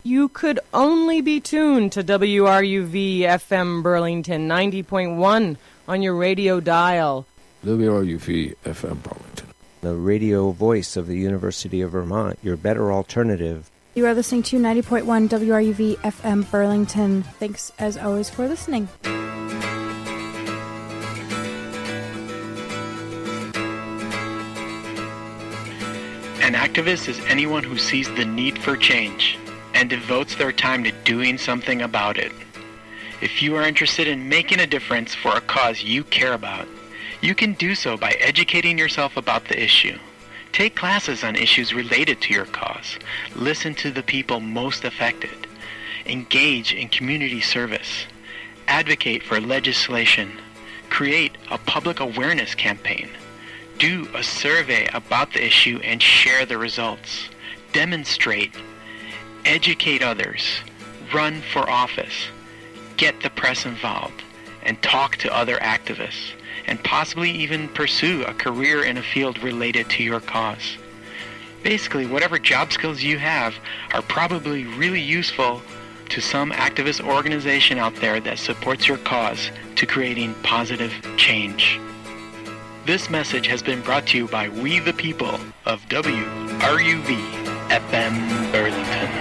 You could only be tuned to WRUV FM Burlington 90.1 on your radio dial. WRUV FM Burlington, the radio voice of the University of Vermont, your better alternative. You are listening to 90.1 WRUV FM Burlington. Thanks, as always, for listening. An activist is anyone who sees the need for change and devotes their time to doing something about it. If you are interested in making a difference for a cause you care about, you can do so by educating yourself about the issue. Take classes on issues related to your cause. Listen to the people most affected. Engage in community service. Advocate for legislation. Create a public awareness campaign. Do a survey about the issue and share the results. Demonstrate. Educate others. Run for office. Get the press involved. And talk to other activists. And possibly even pursue a career in a field related to your cause. Basically, whatever job skills you have are probably really useful to some activist organization out there that supports your cause to creating positive change. This message has been brought to you by We the People of WRUV FM Burlington.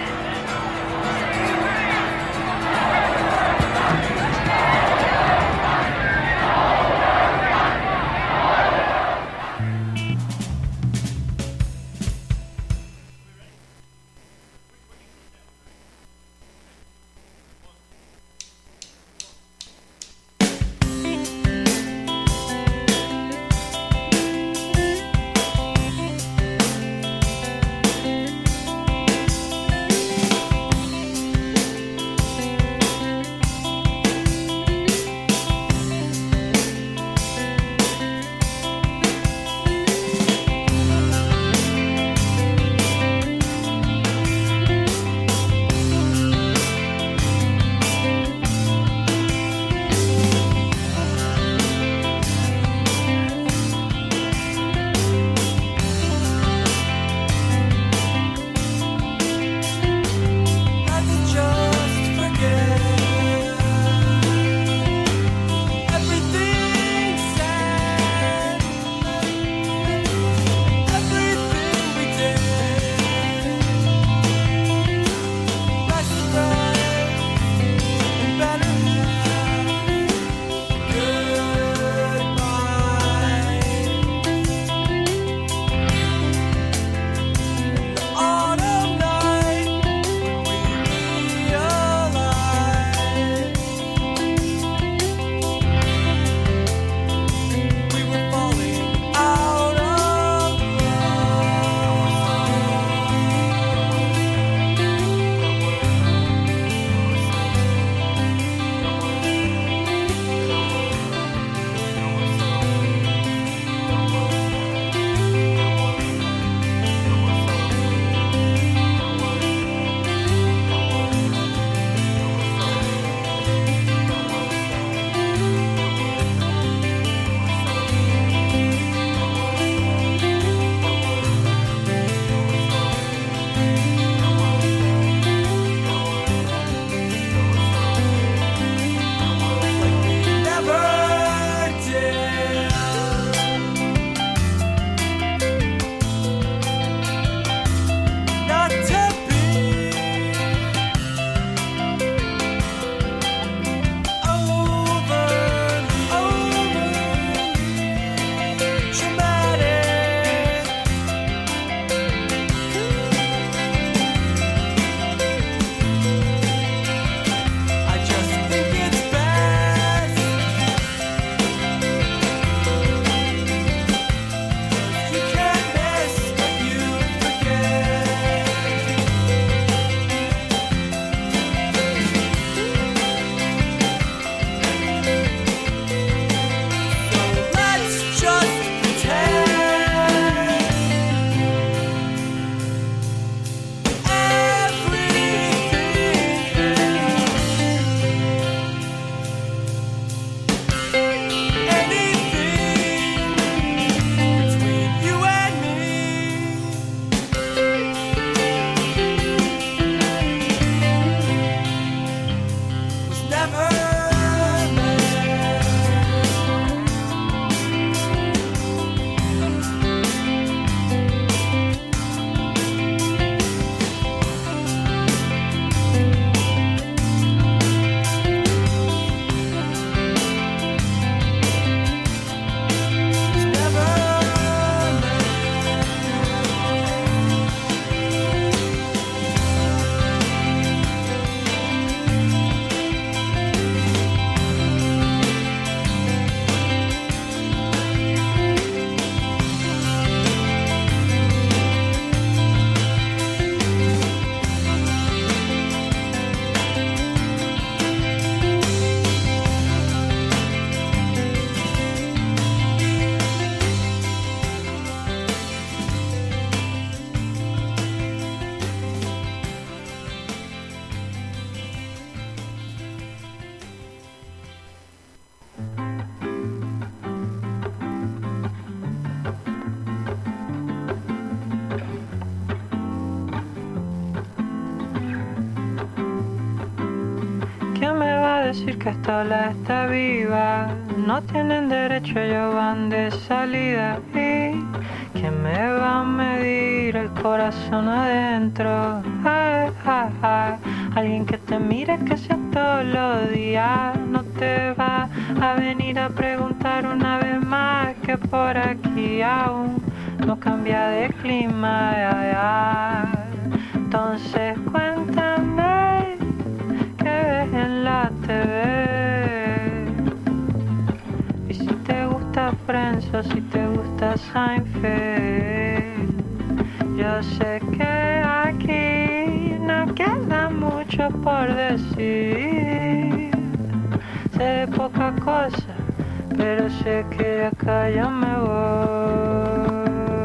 decir que esta ola está viva. No tienen derecho, ellos van de salida. ¿Y quién me va a medir el corazón adentro? Ay, ay, ay. Alguien que te mire que sea todos los días. No te va a venir a preguntar una vez más que por aquí aún no cambia de clima. Ay, ay. Entonces cuéntame qué ves en la TV. Y si te gusta Friends o si te gusta Seinfeld. Yo sé que aquí no queda mucho por decir. Sé de poca cosa, pero sé que de acá yo me voy.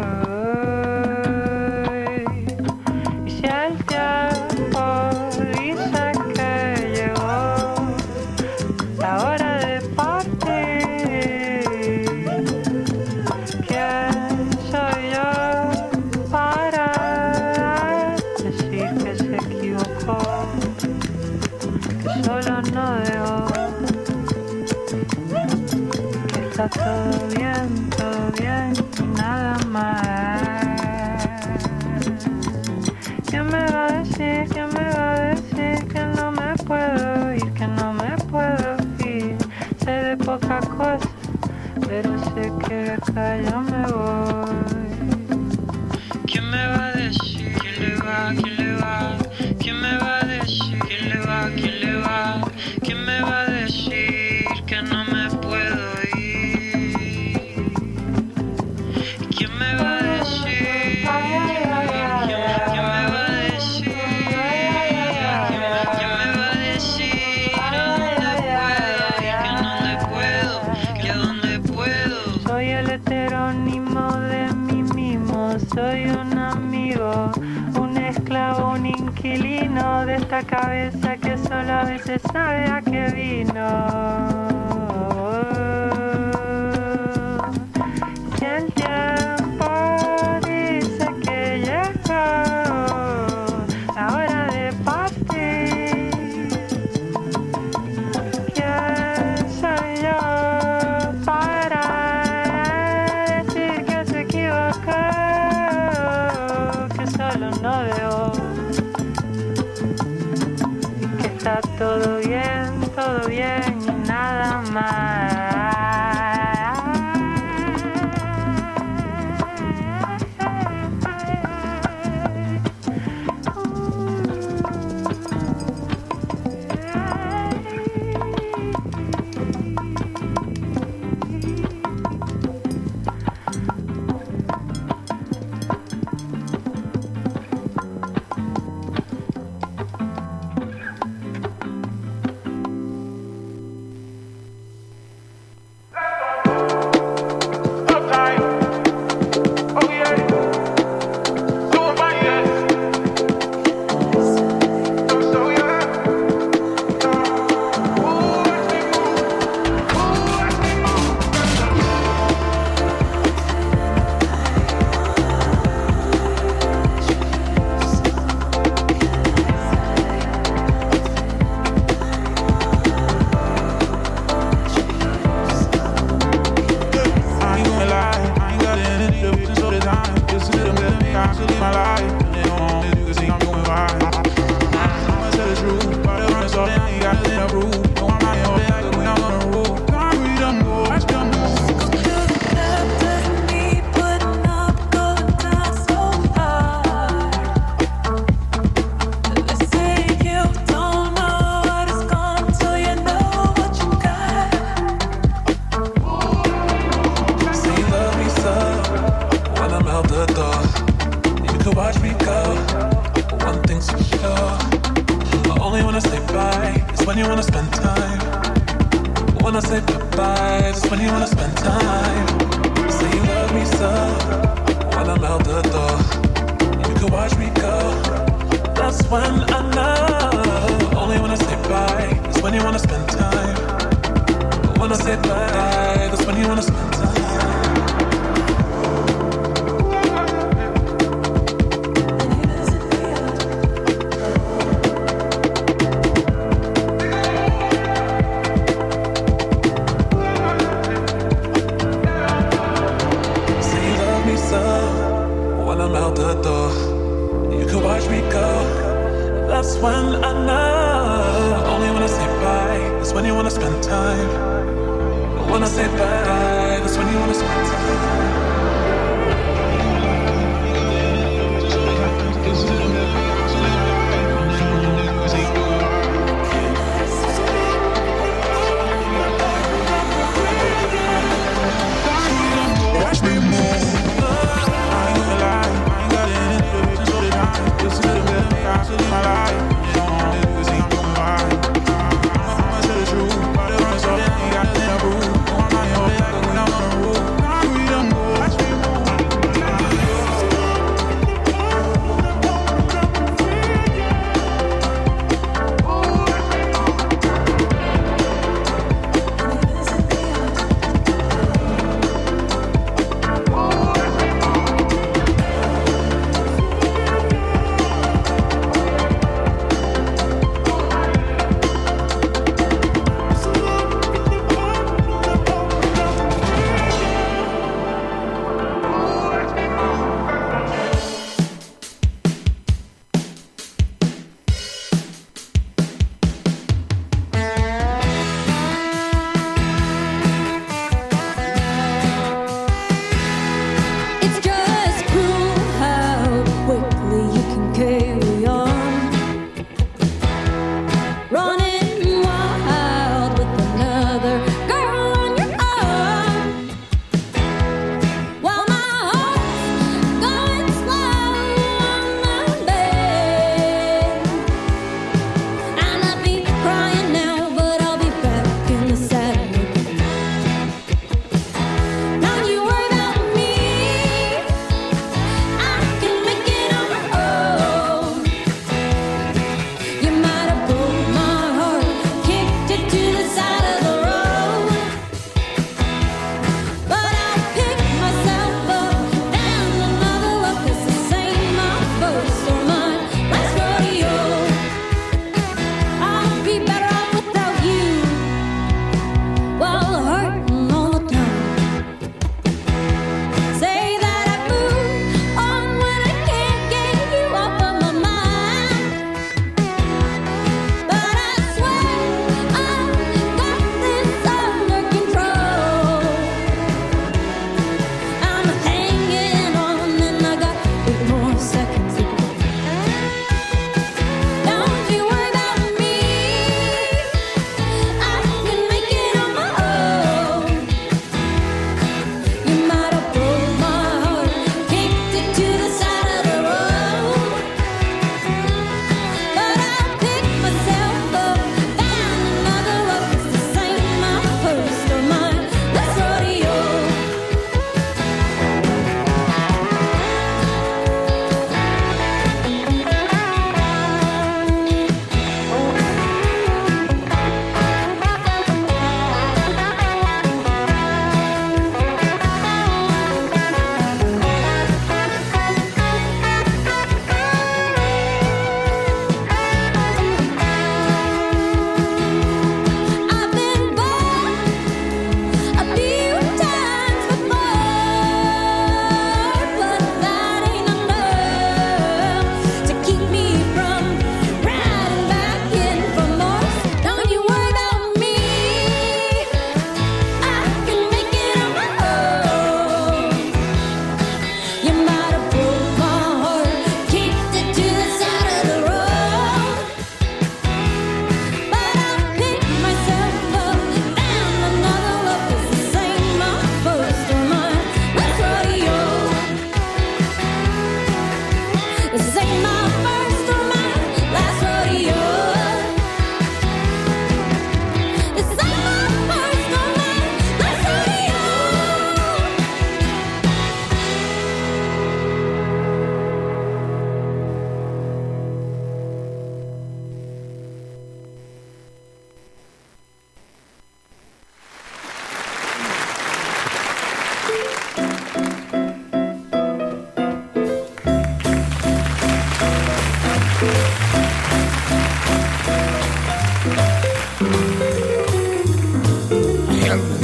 Y si el tiempo dice que llegó la hora de partir, ¿quién soy yo para decir que se equivocó? Que solo no dejó. Está todo bien, y nada más. ¿Quién me va a decir, quién me va a decir que no me puedo ir, que no me puedo ir? Sé de poca cosa, pero sé que de acá yo me voy. ¿Quién me va a decir quién le va, quién le va? ¿Quién me va a decir quién le va, quién le va? ¿Quién me va a decir que no me puedo ir? ¿Quién me va a decir? ¿Quién me va a decir? ¿Quién me va a decir a dónde puedo ir, que a dónde puedo? Soy el heterónimo de mí mismo, soy un amigo, un esclavo, un inquilino de esta cabeza que solo a veces sabe a qué vino. Si el tiempo dice que llegó la hora de partir, ¿quién soy yo para decir que se equivocó? Que solo no veo, que está todo bien y nada más. I'm out the door. You could watch me go. That's when I know. Only when I say bye, that's when you wanna spend time. But when I say bye, that's when you wanna spend time. Watch me move. I ain't gonna lie, I ain't got it in the vision, so they trying to listen to the best I should in my life. You know, niggas see I'm doing fine. I'ma say the truth, but they run so they ain't got nothing to prove. I'm not your head, cause I'm on the roof. We don't go, watch me move.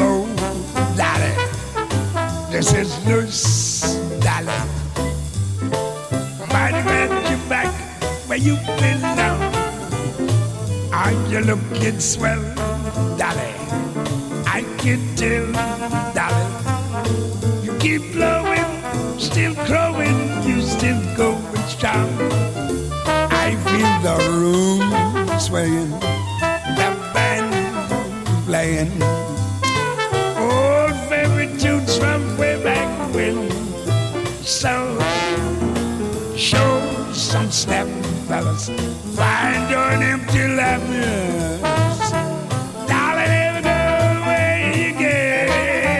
This is Nurse Dolly. where you been now? Are you looking swell, darling? I can tell, darling. You keep blowing, still growing, you still going strong. I feel the room swaying, the band playing. Old favorite tunes from way back when. So, show some snap, fellas. Find your empty laughs. Darling, never go away again.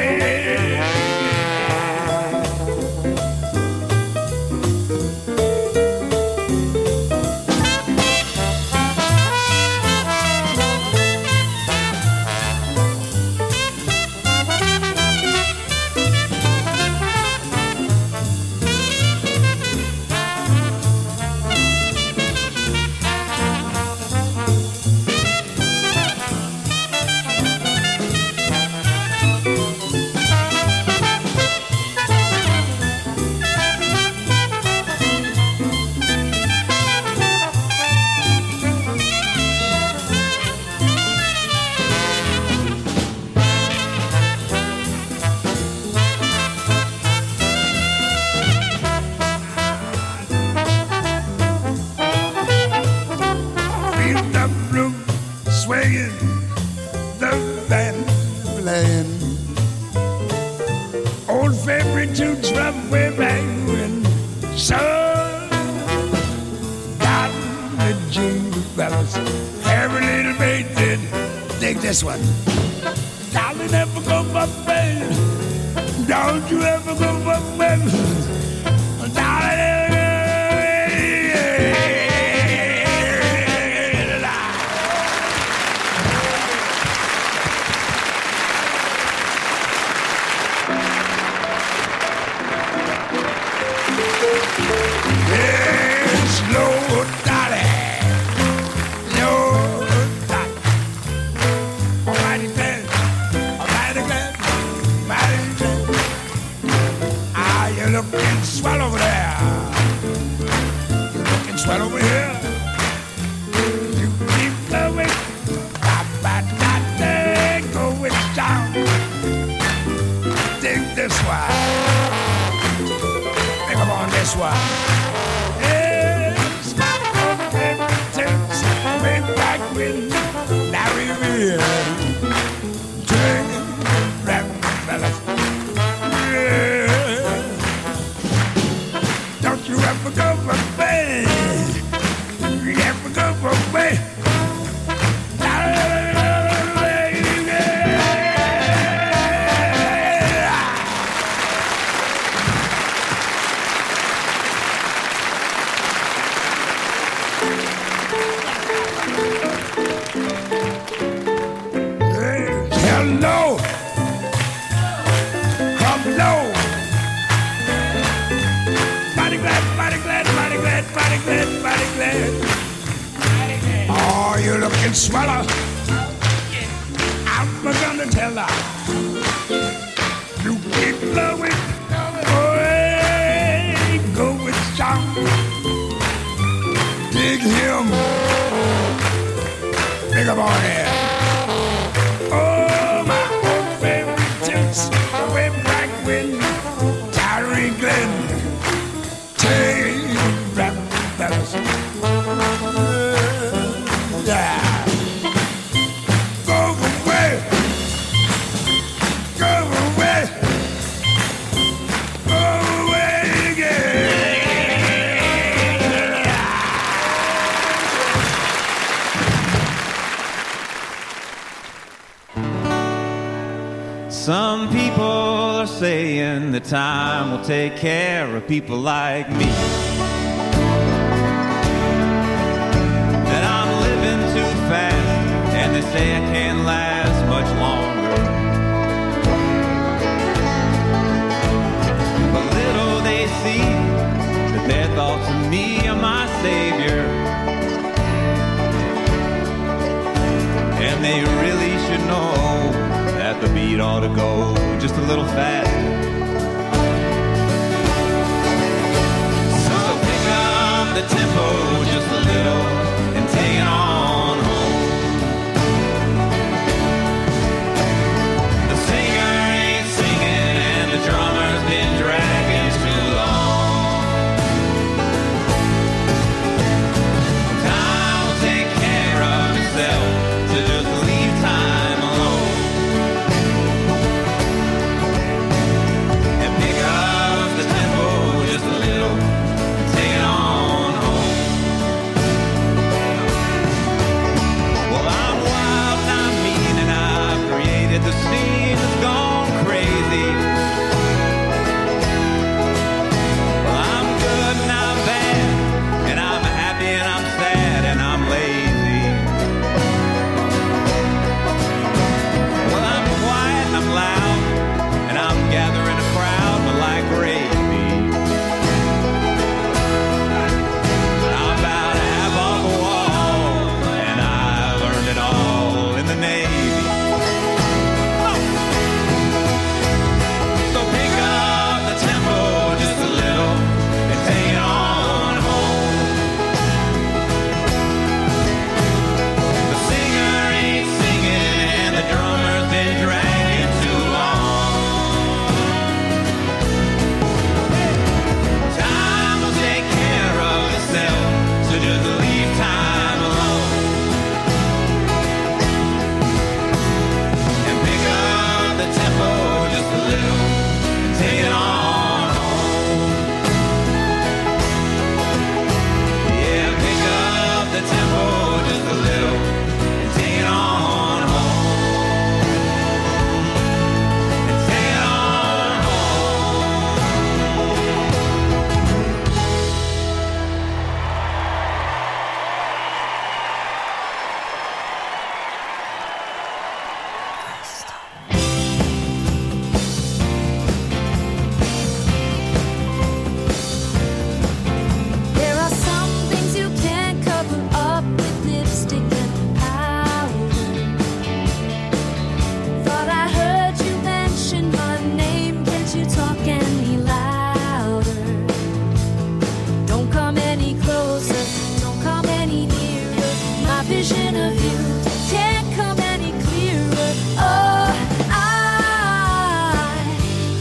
This one. Darling, never go for bed. Don't you ever go for bed. Darling, yes, Lord, darling. Looking swell over there. You're looking swell over here. You keep going. Going down. Dig this one. Think about this one. It's my own favorite tunes. Way back when Larry Real. Drink, rap, fellas. You ever go away? You ever go away? Hello, come low. Body glad. Oh, you're looking sweller. I'm gonna tell her. You keep blowing. Away, going strong. Dig him. Big up on here. Oh, my old favorite tunes. Way back when Tyree Glenn. Yeah. Go away. Go away. Go away again. Some people are saying that time will take care of people like me. And they say I can't last much longer. But little they see that their thoughts of me are my savior. And they really should know that the beat ought to go just a little faster. So pick up the tempo just a little.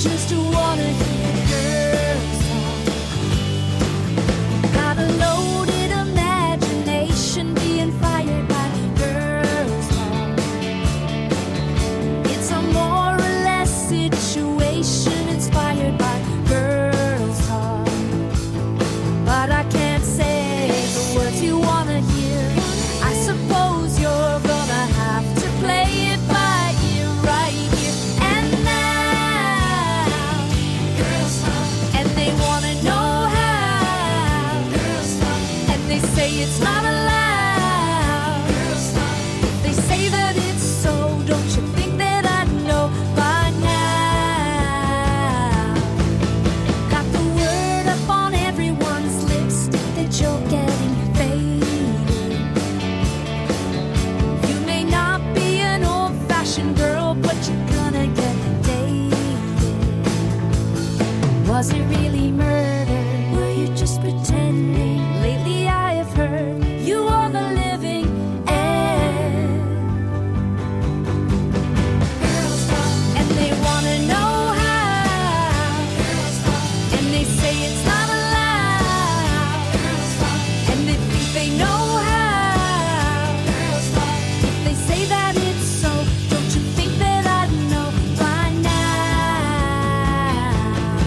just wanna hear girls talk. Got a loaded imagination being fired by girls talk. It's a more or less situation inspired by girls talk. But I can't say the words you wanna hear. I suppose you're gonna have to play it by ear right here and now. Girls talk. And they wanna know how. Girls talk. And they say it's not allowed. Girls talk. They say that it's so. Don't you think that I know by now? Got the word up on everyone's lips that you're getting faded. You may not be an old-fashioned girl, but you're gonna get dated. Was it really murder? Were you just pretending? Lately I have heard you are the living end. Girls talk. And they wanna know how. Girls talk. And they say it's not allowed. Girls talk. And they think they know how. Girls talk. If they say that it's so, don't you think that I know by now?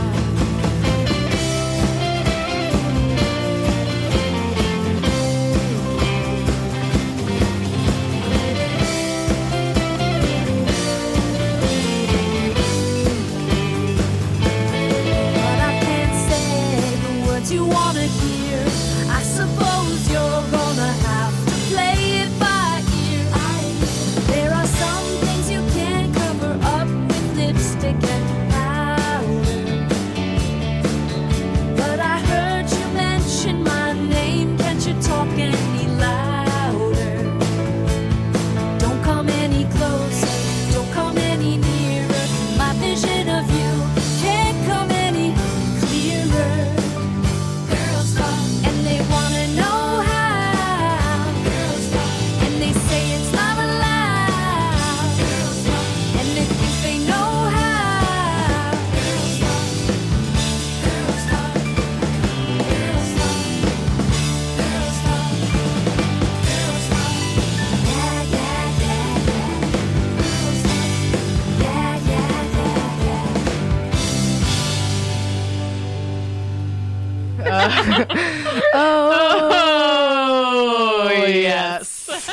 But I can't say the words you wanna hear. I suppose you're gonna have to play it by ear. There are some things you can't cover up with lipstick and powder. But I heard you mention my name. Can't you talk any louder? Don't come any closer. Don't come any nearer. My vision of you can't come any clearer. Girls talk. And they wanna know how. Girls talk. And they say it's not allowed. Girls talk. And they think they know how. Girls talk. Girls talk. Girls talk. Girls talk. Girls talk. Yeah, yeah, yeah, yeah. Girls talk. Yeah, yeah, yeah, yeah. Oh, yes.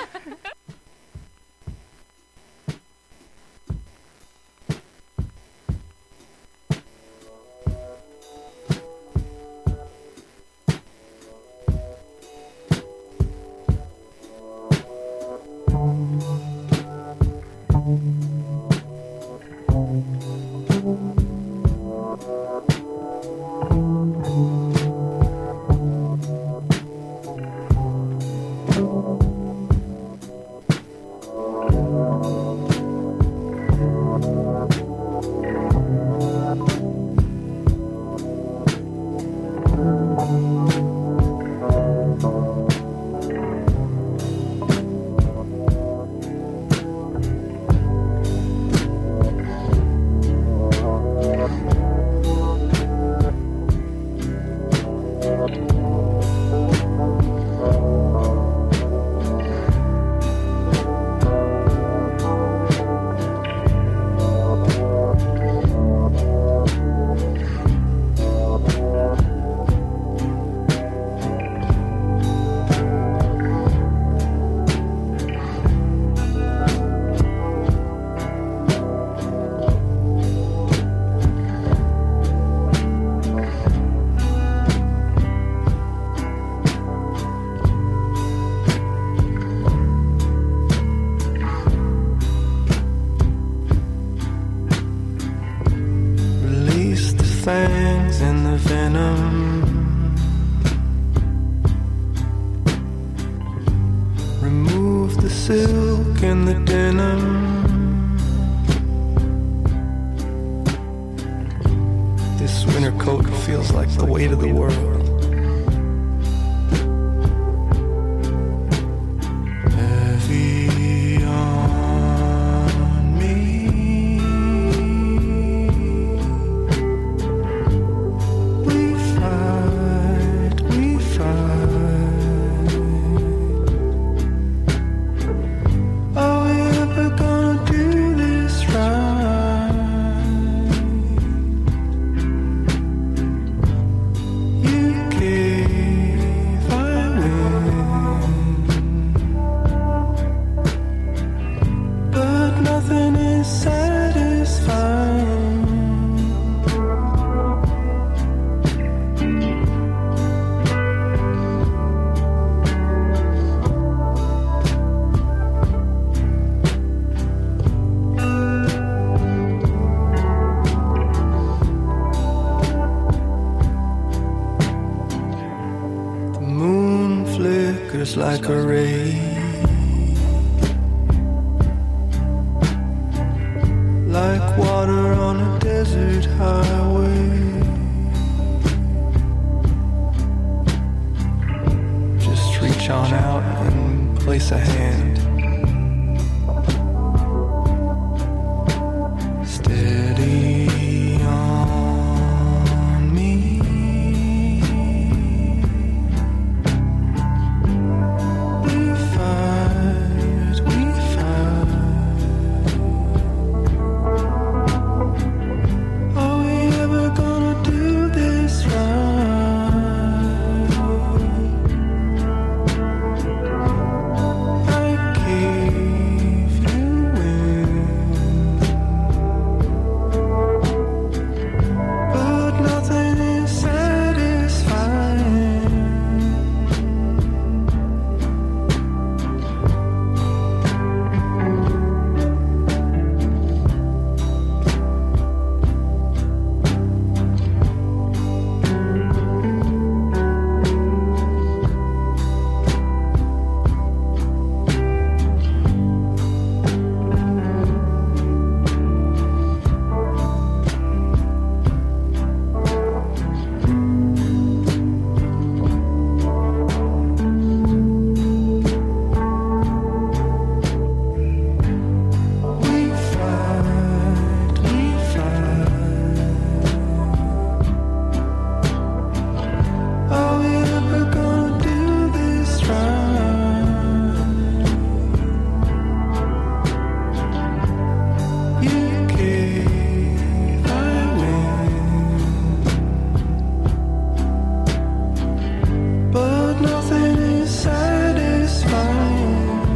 Release the fangs and the venom. Remove the silk and the denim. This winter coat feels like the weight of the world. Heavy on me. like a ray. Like water on a desert highway. Just reach on out and place a hand. Steady on me. We fight, we fight. Are we ever gonna do this right? I gave you in, but nothing is satisfying. We fight, we fight. Are we ever gonna do this right? You gave, I win, but nothing is satisfying.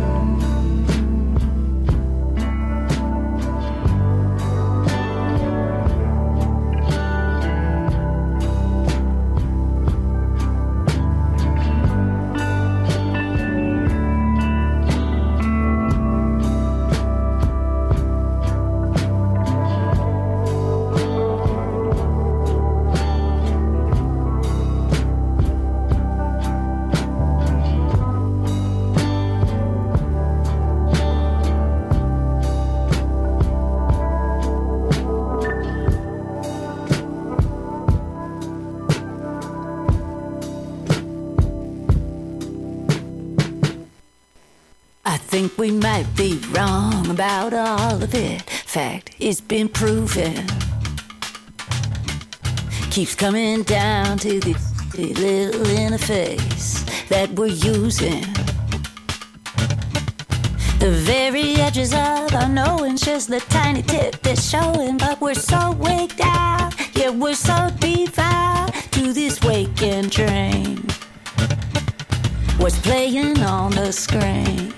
I think we might be wrong about all of it. Fact, it's been proven. Keeps coming down to the little interface that we're using. The very edges of our knowing's just the tiny tip that's showing, but we're so waked out, yeah, we're so defiled to this waking dream. What's playing on the screen?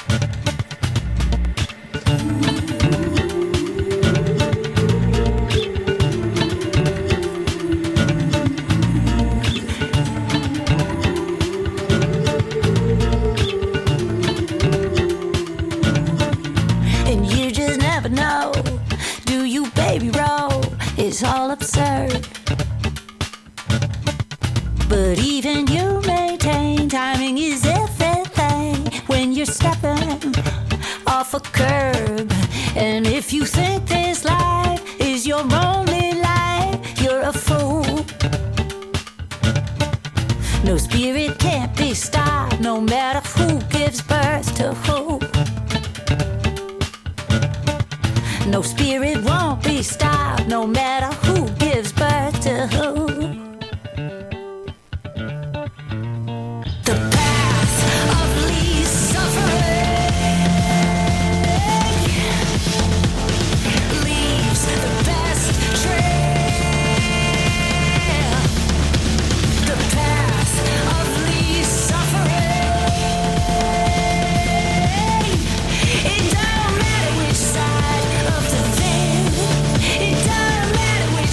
And you just never know, do you, baby roll? It's all absurd. But even you maintain timing is everything when you're stepping off a curb. And if you think this life is your only life, you're a fool. No spirit can't be stopped, no matter who gives birth to who. No spirit won't be stopped, no matter who gives birth to who. The path of least suffering leaves the best trail. The path of least suffering. It don't matter which side of the veil. It don't matter which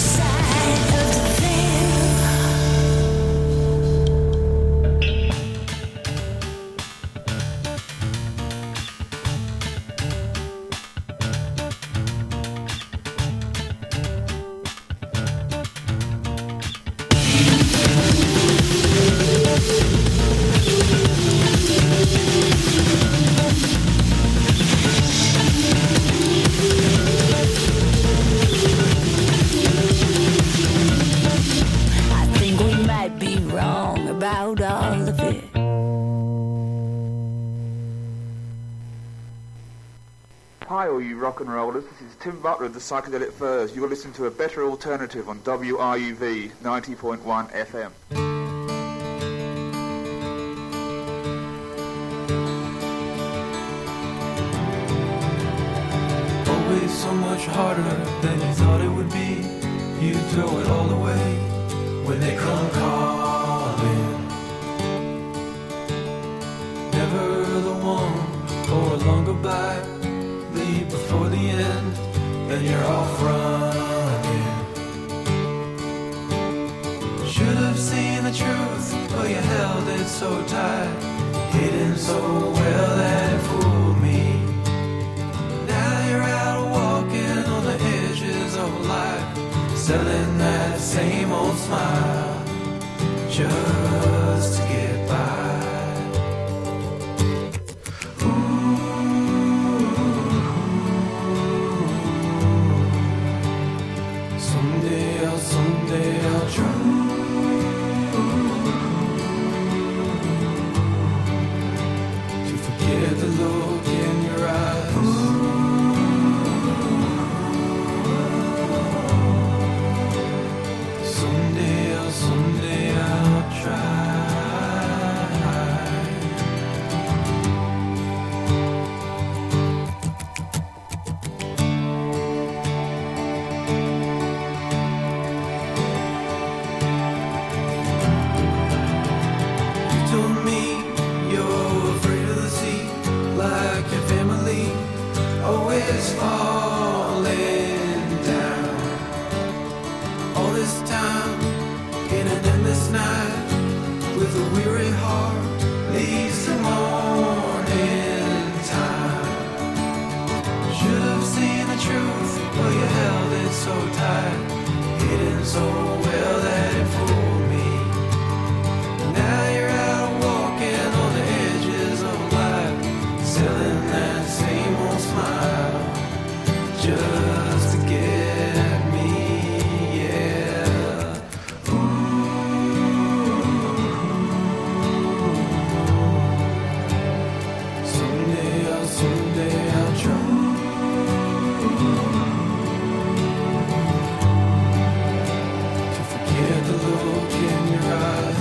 Hi, all you rock and rollers. This is Tim Butler of the Psychedelic Furs. You're listening to a better alternative on WRUV 90.1 FM. Always so much harder than you thought it would be. You throw it all away when they come calling. Never the one for a long goodbye. Leave before the end, then you're off running. Should have seen the truth, but you held it so tight. Hidden so well that it fooled me. Now you're out walking on the edges of life, selling that same old smile just to get by. Someday I'll try to forget the look in your eyes. Someday I'll try. Always falling down. All this time in an endless night, with a weary heart leaves the morning time. Should have seen the truth, but you held it so tight, hidden so well that it fooled me. Now you're out walking on the edges of life, selling that same old smile just to get me, yeah. Ooh. Someday I'll try to forget the look in your eyes.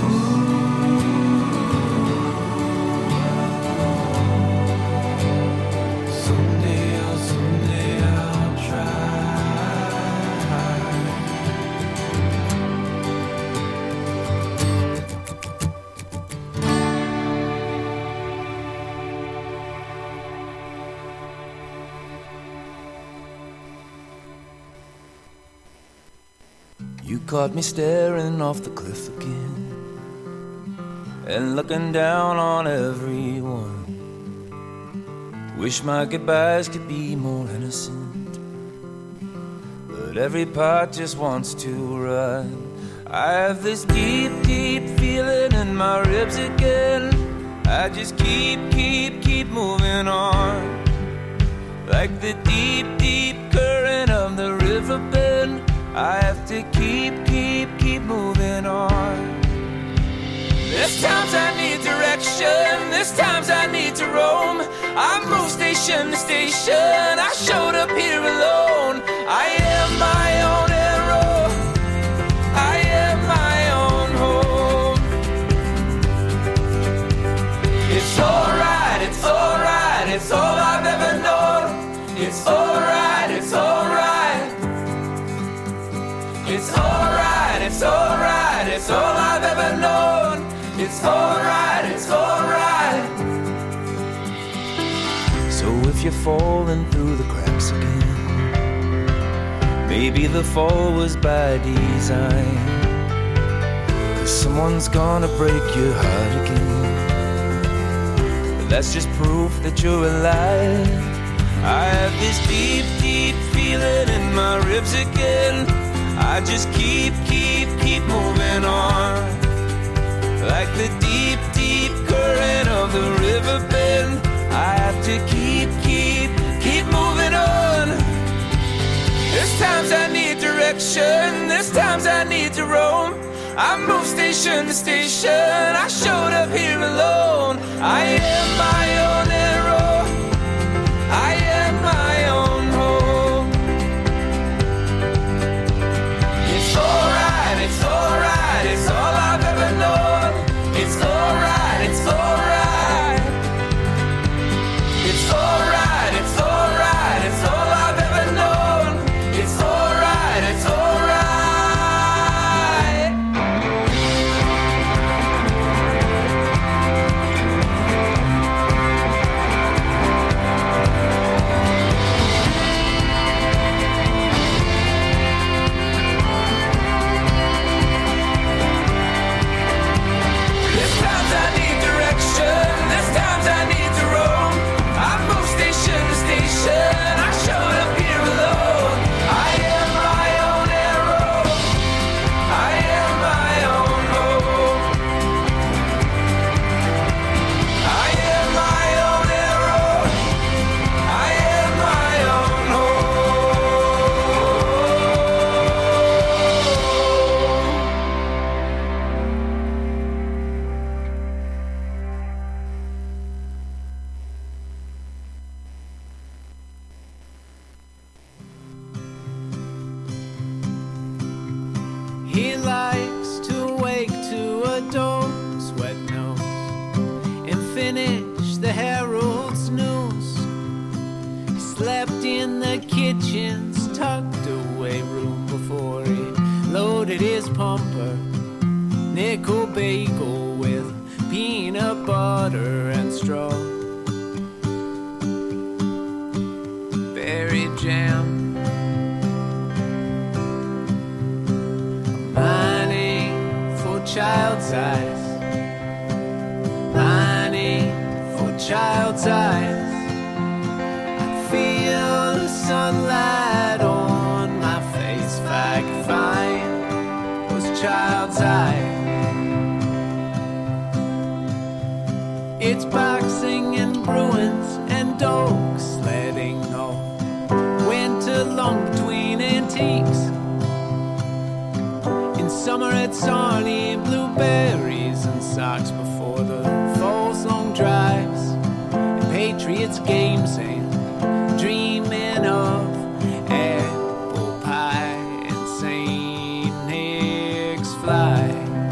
Someday I'll try. You caught me staring off the cliff again and looking down on everyone. Wish my goodbyes could be more innocent, but every part just wants to run. I have this deep, deep feeling in my ribs again. I just keep moving on, like the deep, deep current of the river bend. I have to keep moving on. There's times I need direction, there's times I need to roam. I moved station to station, I showed up here alone. I am my own hero, I am my own home. It's alright, it's alright, it's all I've ever known. It's alright, it's alright. It's alright, it's alright, it's all I've ever known. It's alright, it's alright. So if you're falling through the cracks again, maybe the fall was by design, 'cause someone's gonna break your heart again. But that's just proof that you're alive. I have this deep, deep feeling in my ribs again. I just keep moving on, like the deep, deep current of the river bend. I have to keep moving on. There's times I need direction, there's times I need to roam. I moved station to station, I showed up here alone. I am my own hero, I am my own kitchen's tucked away room before he loaded his pumper. Nickel bagel with peanut butter and straw. Berry jam. Mining for child's eyes. Mining for child's eyes. I feel the sunlight on my face if I could find those child's eyes. It's boxing and Bruins and dog sledding all winter long between antiques. In summer it's Arnie, blueberries and socks before the fall's long drives. And Patriots games and dreaming of apple pie and St. Nick's fly.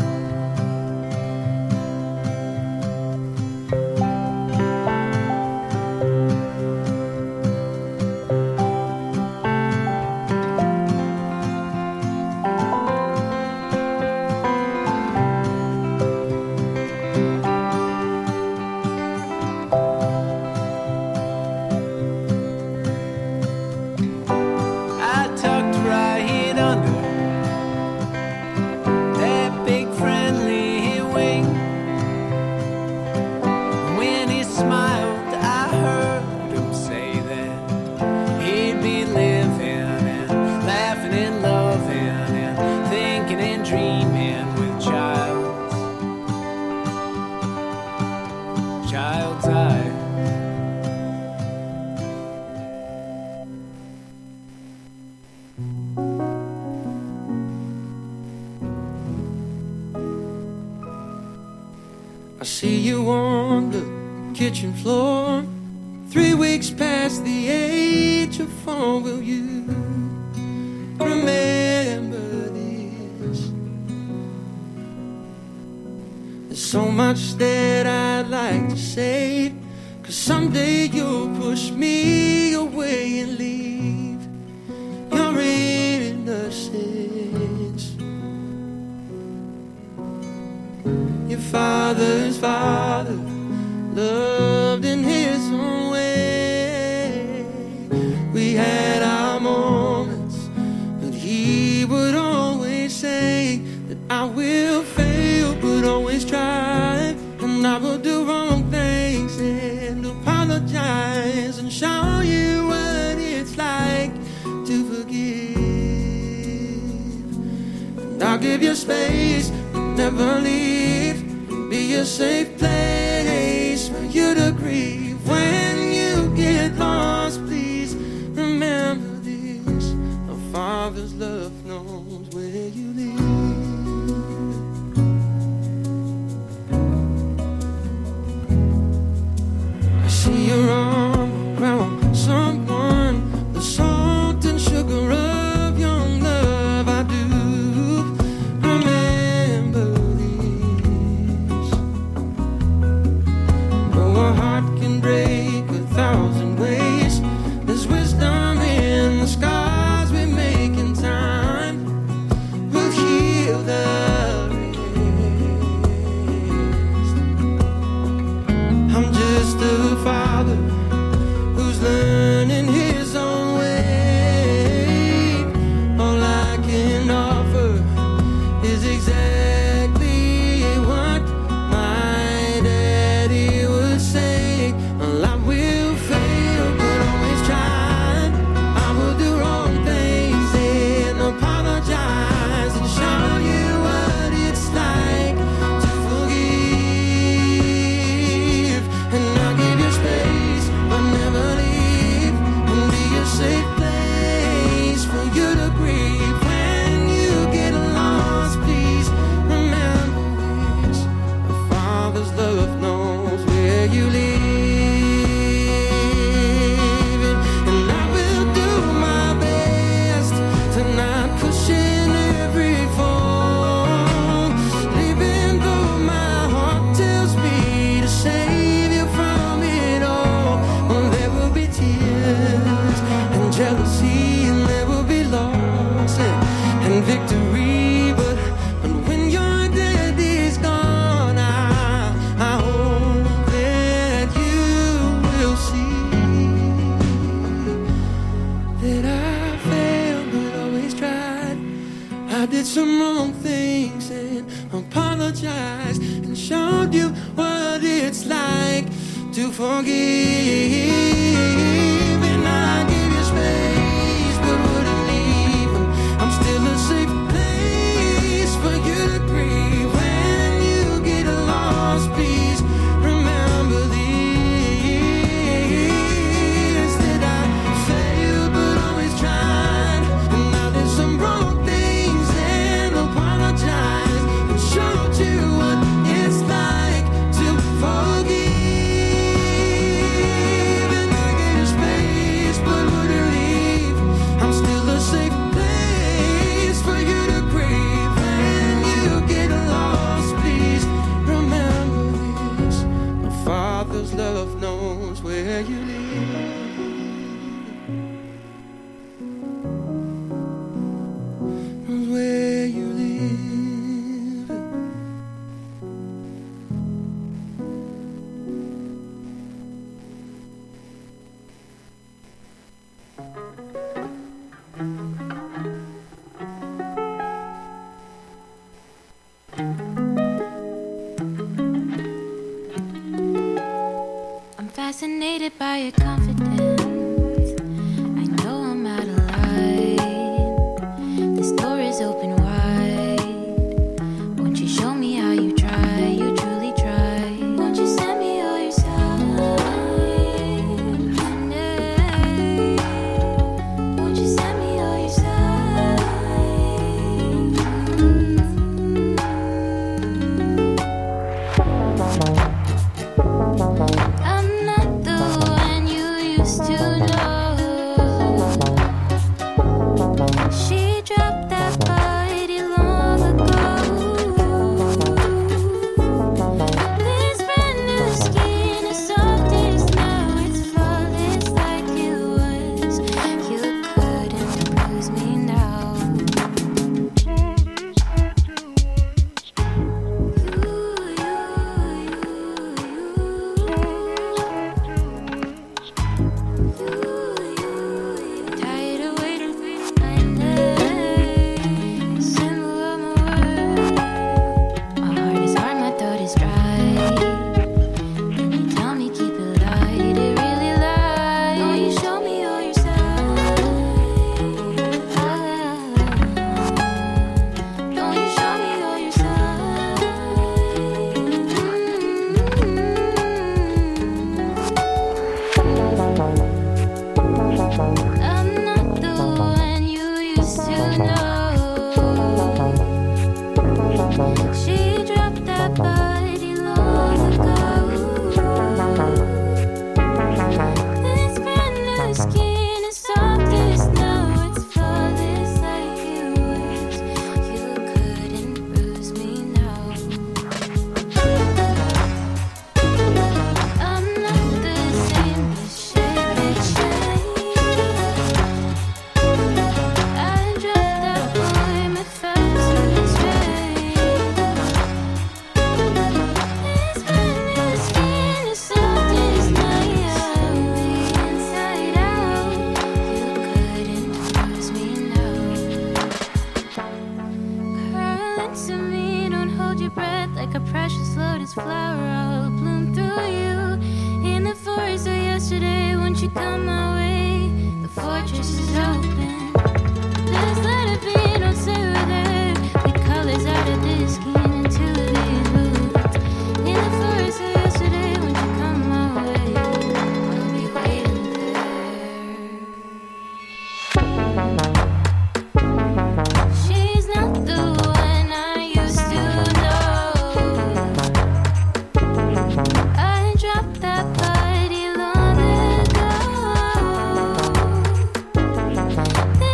I see you on the kitchen floor, 3 weeks past the age of 4. Will you remember this? There's so much that I'd like to say, 'cause someday you'll push me away and leave your innocence. Your father's father loved in his own way. We had our moments, but he would always say that I will fail, but always try. And I will do wrong things and apologize and show you what it's like to forgive. And I'll give you space, but never leave. Be a safe place for you to grieve. When you get lost, please remember this: a father's love knows where you live. I see your arm around someone, the salt and sugar of young love. I do remember this. Though a heart can break 1,000 ways, there's wisdom in the scars we make in time. We'll heal the rest. I'm just a father who's learning his own way. All I can offer is exactly what my daddy would say. Well, I will fail, but always try. I will do wrong things and apologize and show you what it's like to forgive. And I'll give you space, but never leave. And be a safe place for you to grieve. When you get lost, please wrong things and apologized and showed you what it's like to forgive. And I give you space, but wouldn't leave. I'm still a safe place for you to breathe. When you get lost, please remember this, that I failed but always tried. And now there's some wrong things and apologize and showed you what it's like to forgive. And I gave you space but wouldn't leave. I'm still a safe place for you to breathe. When you get lost, please remember this. A father's love knows where you live. Knows where you live. I'm fascinated by your confidence. I know I'm out of line. This door is open wide. Won't you show me how you try? You truly try. Won't you send me all your signs? Won't you send me all your signs? I'm not the one you used to know. She dropped that body long ago. This brand new skin is soft as snow. It's flawless like it was. You couldn't lose me now. Tired of waiting for my name. Symbol of my world. My heart is hard, my throat is dry. Then you tell me keep it light, it really lies. Don't you show me all your signs? Don't you show me all your signs? I'm not the one you used to know. She dropped that body long ago. This brand new skin is soft as snow. It's flawless like it was. You couldn't bruise me now. I'm not the same, but shape it change. I dropped that boy, my fast and straight. This brand new skin is soft as snow. Inside out, you couldn't lose me now. Currents of me, don't hold your breath like a precious lotus flower. I'll bloom through you in the forest of yesterday. Won't you come my way? The fortress is open. Just let it be, don't say we're there. Pick colors out of this skin into these boots. In the forest of yesterday, won't you come my way? I'll be waiting there. She's not the one I used to know. I dropped that body long ago.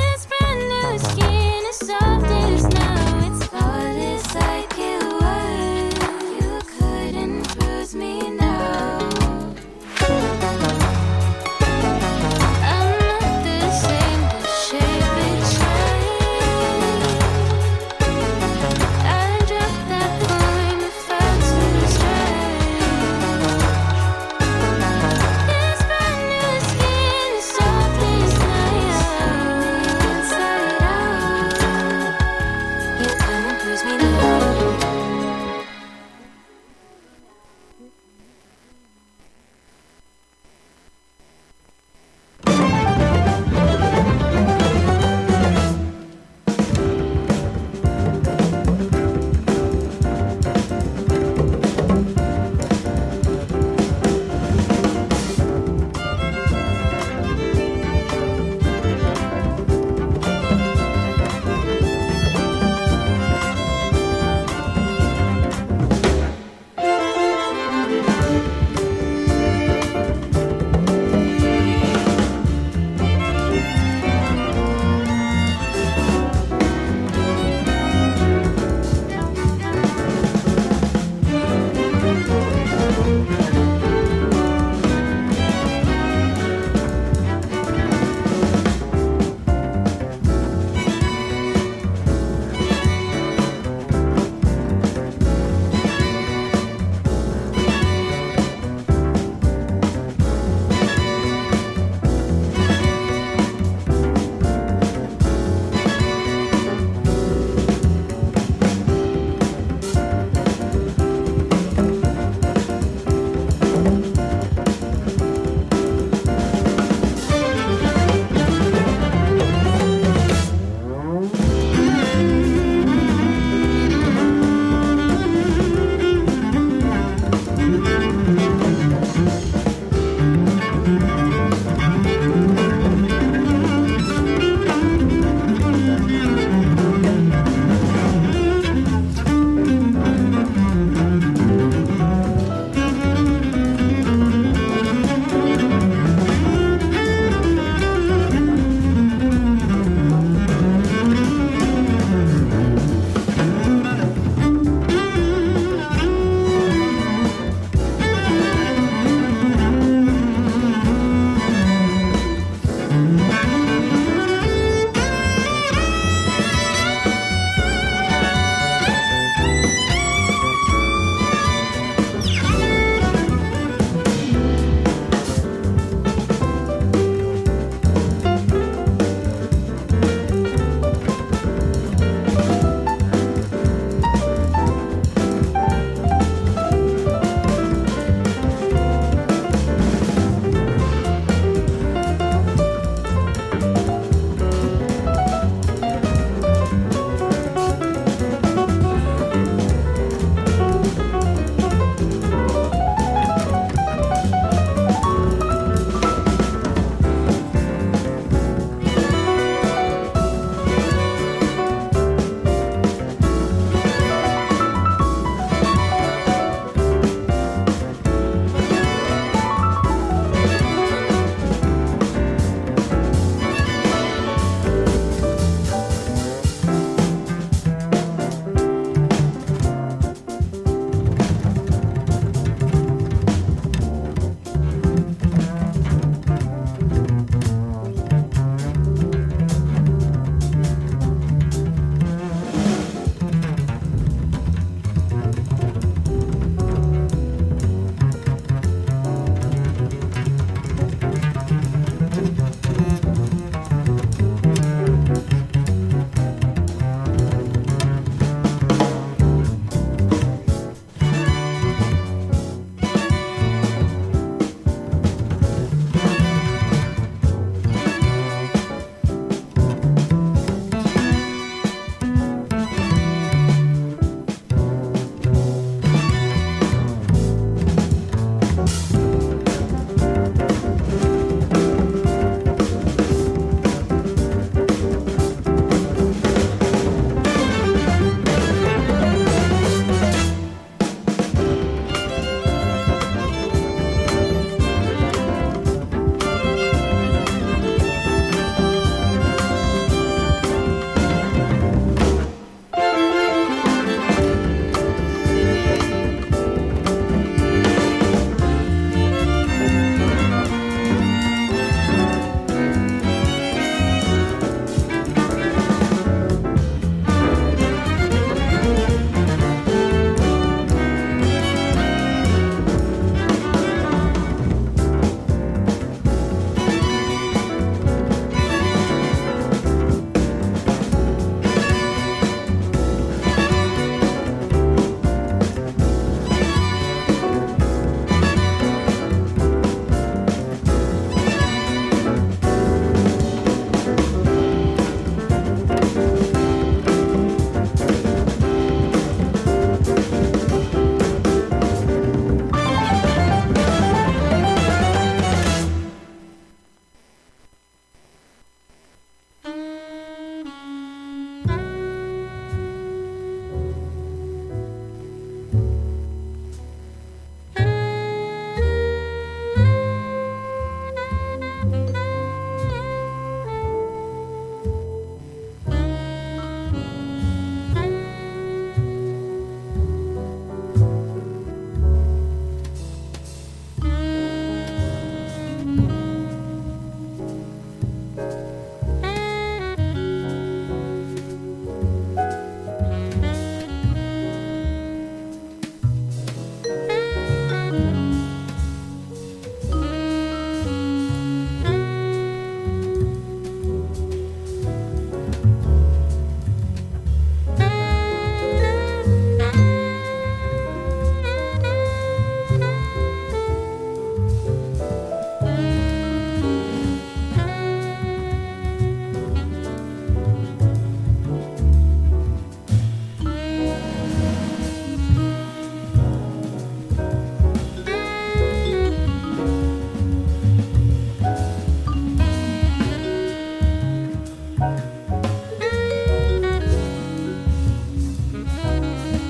lose me now.